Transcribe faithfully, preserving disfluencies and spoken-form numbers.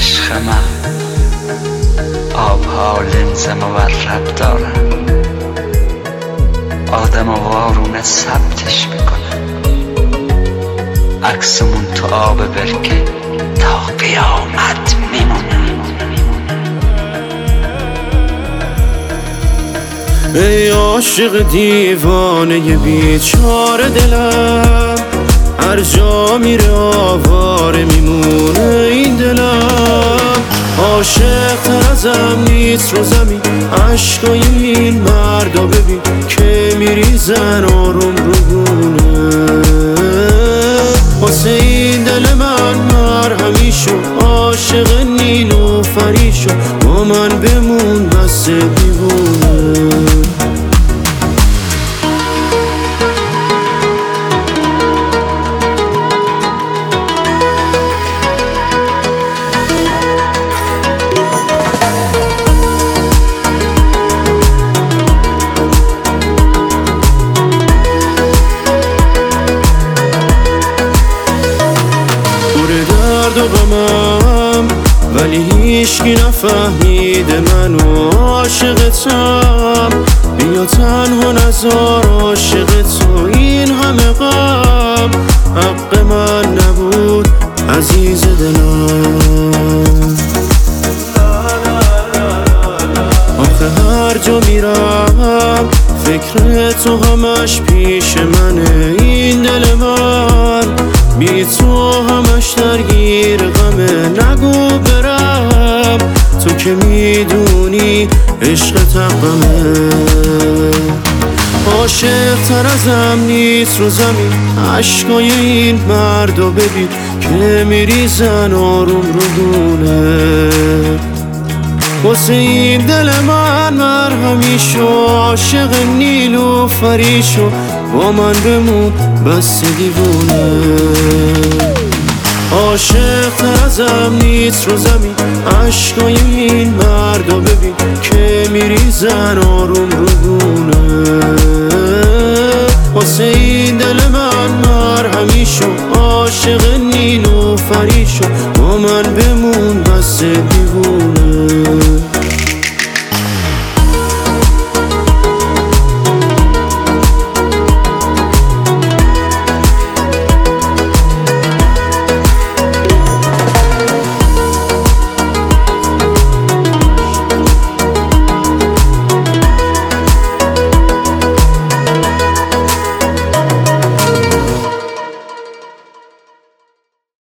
عشق من آبها لنز مورب دارن، آدم و وارونه ثبتش میکنن، عکسمون تو آب برکه تا قیامت میمونه. ای عاشق دیوانه بیچاره دلم، هر جا میره آواره میمونه این دلم. عاشق تر ازم نیست رو زمین، عشقای این مردا ببین که میریزن آروم رو گونه. واسه این دل من مرهمی شو، عاشق نیلوفری شو، با من بمون بس دیوونه. درد و غمم ولی هیچکی نفهمیده منو عاشقتم. بیا تنها نزار عاشق تو این همه غم، حق من نبود عزیز دلم. آخه هر جا میرم فکر تو همش پیش منه این دل من، بی تو همش درگیر غمه. نگو برم تو که میدونی عشق تقمه. عاشق تر ازم نیست رو زمین، عشقای این مردا ببین که میریزن آروم رو گونه. واسه این دل من مرهمی شو، عاشق نیلوفری شو، با من بمون بس دیوونه. عاشق تر ازم نیست رو زمین، عشقای این مردا ببین که میریزن آروم رو گونه. واسه این دل من مرهمی شو، عاشق نیلوفری شو، با من بمون بس دیوونه.